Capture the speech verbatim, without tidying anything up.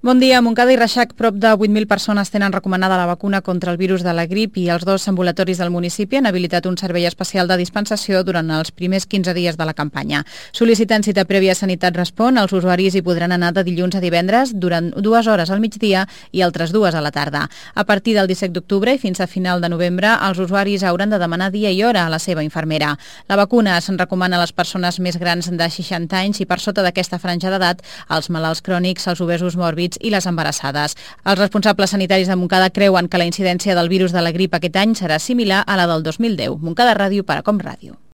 Bon dia. Montcada i Reixac, prop de vuit mil persones tenen recomanada la vacuna contra el virus de la grip i els dos ambulatoris del municipi han habilitat un servei especial de dispensació durant els primers quinze dies de la campanya. Sol·licitant cita prèvia a Sanitat Respon, els usuaris hi podran anar de dilluns a divendres durant dues hores al migdia i altres dues a la tarda. A partir del disset d'octubre i fins a final de novembre, els usuaris hauran de demanar dia i hora a la seva infermera. La vacuna se'n recomana a les persones més grans de seixanta anys i per sota d'aquesta franja d'edat, als malalts crònics, als obesos mòrbids i les embarassades. Els responsables sanitaris de Montcada creuen que la incidència del virus de la grip aquest any serà similar a la del dos mil deu. Montcada Ràdio, Paracom Ràdio.